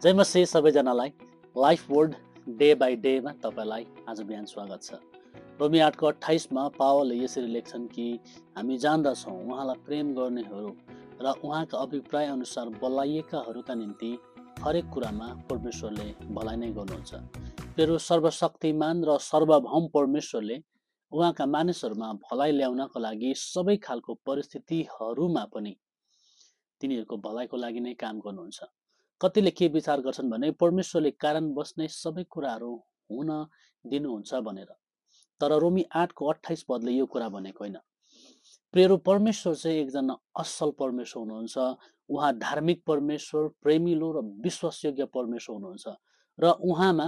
जय मसी सबैजनालाई life word day by डेमा तपाईँलाई आज बिहान स्वागत छ। रोमी 8:28 पावलले यसरी लेख्छन् कि हामी जान्दछौँ उहाँलाई प्रेम गर्नेहरू र उहाँका अभिप्राय अनुसार बोलाइएकाहरूका निम्ति हरेक कुरामा परमेश्वरले भलाइ नै गर्नुहुन्छ। फेरि सर्वशक्तिमान र सर्वभौम परमेश्वरले उहाँका मानिसहरूमा भलाइ ल्याउनको लागि सबै खालको परिस्थितिहरूमा पनि तिनीहरूको भलाइको लागि नै काम गर्नुहुन्छ। कतिले के विचार गर्छन् भने परमेश्वरले कारण बस्ने सबै कुराहरू हुन दिनुहुन्छ भनेर, तर रोमी 8:28 यो कुरा भनेको होइन। प्रियहरू, परमेश्वर चाहिँ एकजना असल परमेश्वर हुनुहुन्छ। उहाँ धार्मिक परमेश्वर, प्रेमिलो र विश्वासयोग्य परमेश्वर हुनुहुन्छ र उहाँमा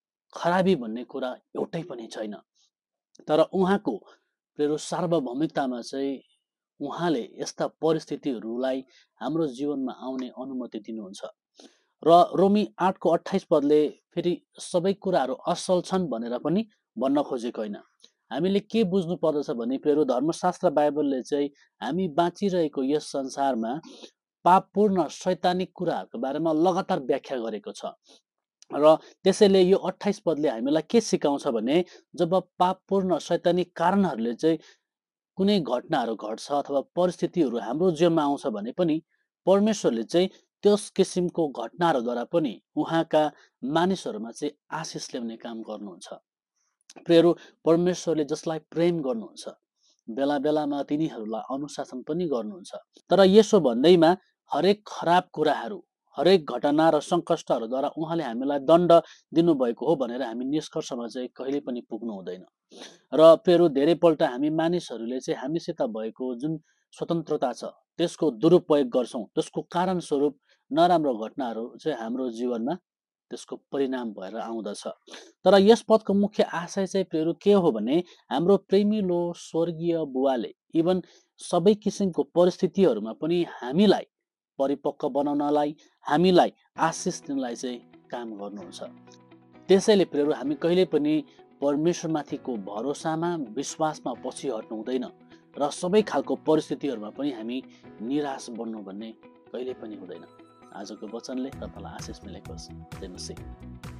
खराबी भन्ने कुरा एउटै पनि छैन। तर उहाँको प्रियहरू सार्वभौमिकतामा चाहिँ उहाँले यस्ता परिस्थितिहरूलाई हाम्रो जीवनमा आउने अनुमति दिनुहुन्छ र रोमी 8:28 फेरि सबै कुराहरू असल छन् भनेर पनि भन्न खोजेको होइन। हामीले के बुझ्नु पर्दछ भने प्रियहरू, धर्मशास्त्र बाइबलले चाहिँ हामी बाँचिरहेको यस संसारमा पापपूर्ण शैतानिक कुराहरूको बारेमा लगातार व्याख्या गरेको छ र त्यसैले यो 28 हामीलाई के सिकाउँछ भने जब पापपूर्ण शैतानिक कारणहरूले चाहिँ कुनै घटनाहरू घट्छ अथवा परिस्थितिहरू हाम्रो जीवनमा आउँछ भने पनि परमेश्वरले चाहिँ त्यस किसिमको घटनाहरूद्वारा पनि उहाँका मानिसहरूमा चाहिँ आशिष ल्याउने काम गर्नुहुन्छ। प्रियहरू, परमेश्वरले जसलाई प्रेम गर्नुहुन्छ बेला बेलामा तिनीहरूलाई अनुशासन पनि गर्नुहुन्छ। तर यसो भन्दैमा हरेक खराब कुराहरू, हरेक घटना र सङ्कष्टहरूद्वारा उहाँले हामीलाई दण्ड दिनुभएको हो भनेर हामी निष्कर्षमा चाहिँ कहिले पनि पुग्नु हुँदैन। र प्रियहरू, धेरैपल्ट हामी मानिसहरूले चाहिँ हामीसित भएको जुन स्वतन्त्रता छ त्यसको दुरुपयोग गर्छौँ। त्यसको कारणस्वरूप नराम्रो घटनाहरू चाहिँ हाम्रो जीवनमा त्यसको परिणाम भएर आउँदछ। तर यस पदको मुख्य आशय चाहिँ प्रियहरू के हो भने हाम्रो प्रेमिलो स्वर्गीय बुवाले इभन सबै किसिमको परिस्थितिहरूमा पनि हामीलाई परिपक्व बनाउनलाई, हामीलाई आशिष दिनलाई चाहिँ काम गर्नुहुन्छ। त्यसैले प्रियहरू, हामी कहिले पनि परमेश्वरमाथिको भरोसामा, विश्वासमा पछि हट्नु हुँदैन र सबै खालको परिस्थितिहरूमा पनि हामी निराश बन्नु भन्ने कहिले पनि हुँदैन। आजको वचनले तपाईँलाई आशिष मिलेको होस्। जय मसीह।